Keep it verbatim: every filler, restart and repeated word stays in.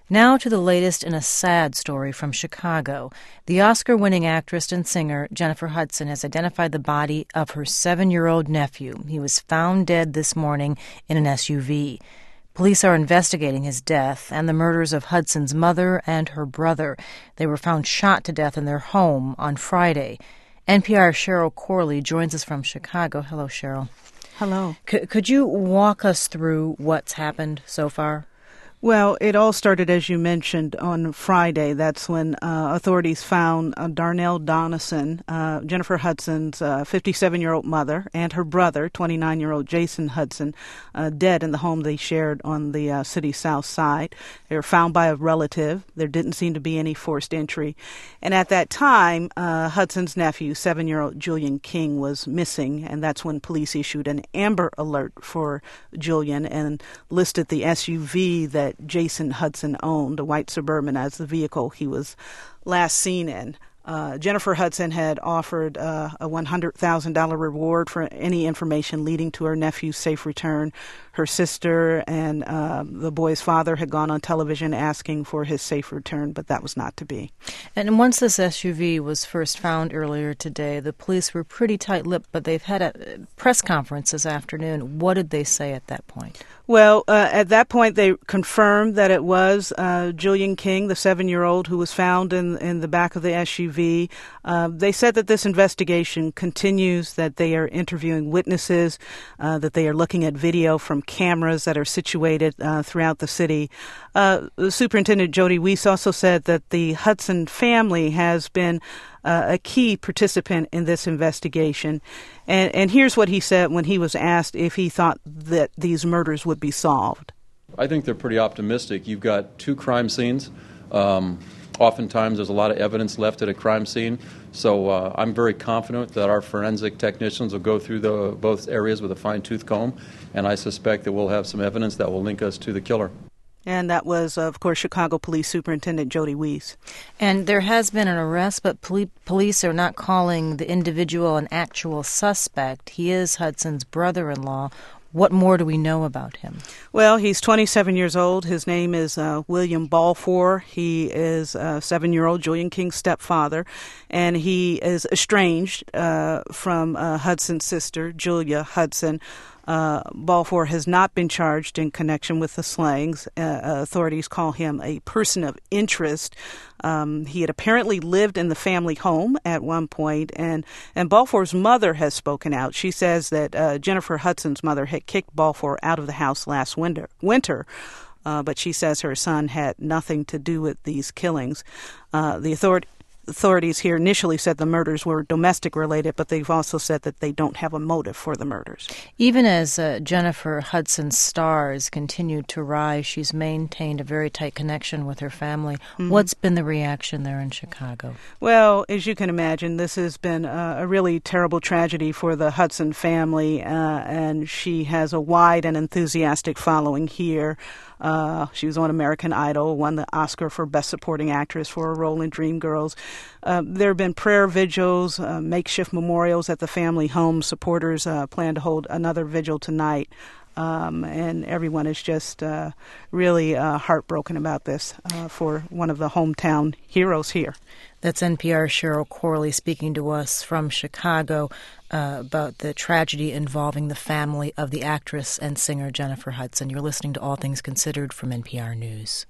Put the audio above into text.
Now to the latest in a sad story from Chicago. The Oscar-winning actress and singer Jennifer Hudson has identified the body of her seven-year-old nephew. He was found dead this morning in an S U V. Police are investigating his death and the murders of Hudson's mother and her brother. They were found shot to death in their home on Friday. N P R's Cheryl Corley joins us from Chicago. Hello, Cheryl. Hello. C- could you walk us through what's happened so far? Well, it all started, as you mentioned, on Friday. That's when uh, authorities found uh, Darnell Donison, uh, Jennifer Hudson's uh, fifty-seven-year-old mother, and her brother, twenty-nine-year-old Jason Hudson, uh, dead in the home they shared on the uh, city's south side. They were found by a relative. There didn't seem to be any forced entry. And at that time, uh, Hudson's nephew, seven-year-old Julian King, was missing, and that's when police issued an Amber Alert for Julian and listed the S U V that Jason Hudson owned, a white Suburban, as the vehicle he was last seen in. Uh, Jennifer Hudson had offered uh, a one hundred thousand dollars reward for any information leading to her nephew's safe return. Her sister and uh, the boy's father had gone on television asking for his safe return, but that was not to be. And once this S U V was first found earlier today, the police were pretty tight-lipped, but they've had a press conference this afternoon. What did they say at that point? Well, uh, at that point, they confirmed that it was uh, Julian King, the seven-year-old, who was found in in the back of the S U V. Uh, they said that this investigation continues, that they are interviewing witnesses, uh, that they are looking at video from cameras that are situated uh, throughout the city. Uh, Superintendent Jody Weiss also said that the Hudson family has been uh, a key participant in this investigation. And, and here's what he said when he was asked if he thought that these murders would be solved. I think they're pretty optimistic. You've got two crime scenes. Um, oftentimes there's a lot of evidence left at a crime scene. So uh, I'm very confident that our forensic technicians will go through the, both areas with a fine-tooth comb, and I suspect that we'll have some evidence that will link us to the killer. And that was, of course, Chicago Police Superintendent Jody Weiss. And there has been an arrest, but poli- police are not calling the individual an actual suspect. He is Hudson's brother-in-law. What more do we know about him? Well, he's twenty-seven years old. His name is uh, William Balfour. He is a seven-year-old Julian King's stepfather, and he is estranged uh, from uh, Hudson's sister, Julia Hudson. Uh, Balfour has not been charged in connection with the slayings. Uh, authorities call him a person of interest. Um, he had apparently lived in the family home at one point, and, and Balfour's mother has spoken out. She says that uh, Jennifer Hudson's mother had kicked Balfour out of the house last winter, winter uh, but she says her son had nothing to do with these killings. Uh, the authority Authorities here initially said the murders were domestic related, but they've also said that they don't have a motive for the murders. Even as uh, Jennifer Hudson's stars continued to rise, she's maintained a very tight connection with her family. Mm-hmm. What's been the reaction there in Chicago? Well, as you can imagine, this has been a, a really terrible tragedy for the Hudson family, uh, and she has a wide and enthusiastic following here. Uh, she was on American Idol, won the Oscar for Best Supporting Actress for her role in Dreamgirls. Uh, there have been prayer vigils, uh, makeshift memorials at the family home. Supporters uh, plan to hold another vigil tonight. Um, and everyone is just uh, really uh, heartbroken about this uh, for one of the hometown heroes here. That's N P R's Cheryl Corley speaking to us from Chicago uh, about the tragedy involving the family of the actress and singer Jennifer Hudson. You're listening to All Things Considered from N P R News.